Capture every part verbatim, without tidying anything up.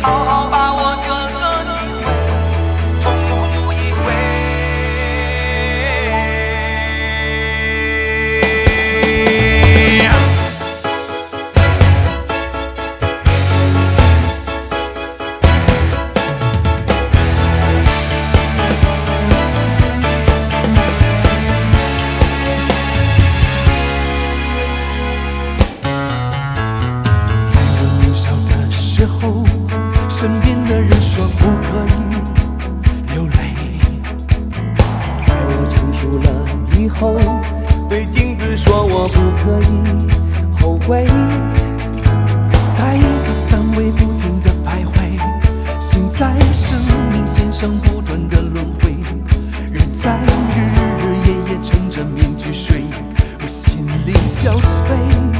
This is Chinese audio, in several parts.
好好把握这个机会，痛哭一回。 身边的人说不可以流泪， 在我成熟了以后，对镜子说我不可以后悔。 在一个范围不停的徘徊，心在生命线上不断的轮回，人在日日夜夜撑着面具睡，我心里憔悴。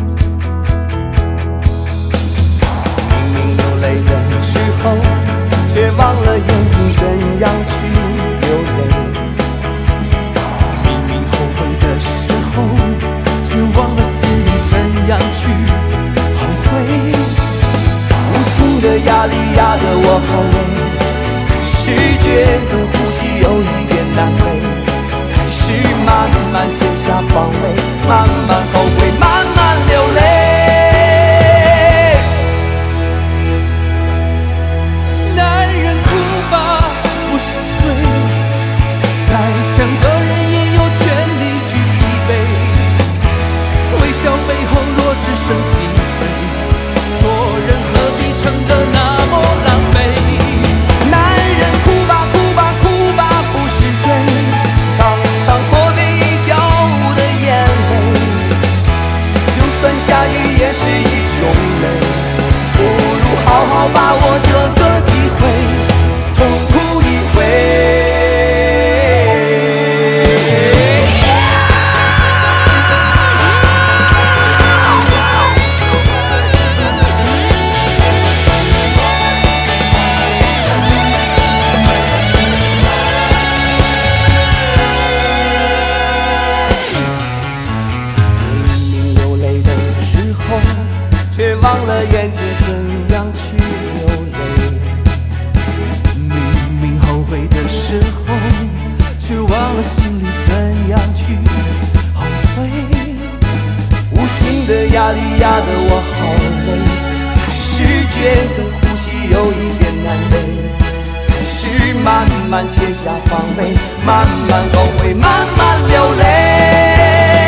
明明流泪的时候，却忘了眼睛怎样去流泪。 明明后悔的时候，却忘了心里怎样去后悔。 无形的压力压得我好累，开始觉得呼吸有一点难为，开始慢慢卸下防备，慢慢后悔，慢慢流泪。 强的人也有权利去疲惫，微笑背后若只剩心碎，做人何必撑得那么狼狈？ 男人哭吧哭吧哭吧不是罪，常常脱别已交的眼泪，就算下雨也是一种美，不如好好把握这个机会，痛哭一回。却忘了眼睛怎样去流泪， 明明后悔的时候，却忘了心里怎样去后悔。 无形的压力压得我好累，开始觉得呼吸有一点难为，开始慢慢卸下防备，慢慢后悔，慢慢流泪。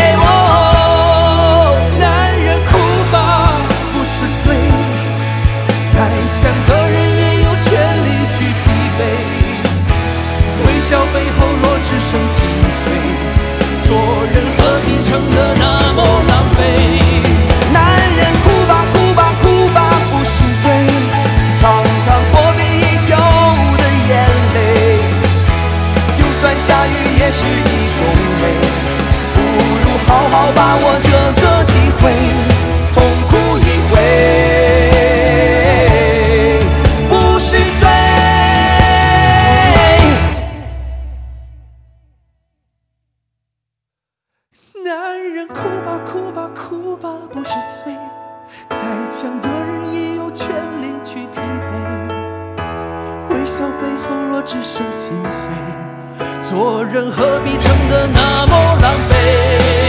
再强的人也有权利去疲惫，微笑背后若只剩心碎，做人何必撑得那么狼狈？ 男人哭吧哭吧哭吧不是罪，常常脱别已久的眼泪，就算下雨也是一种美，不如好好把握这个机会，痛哭一回。 男人哭吧哭吧哭吧不是罪，再强的人也有权利去疲惫，微笑背后若只剩心碎，做人何必撑得那么狼狈？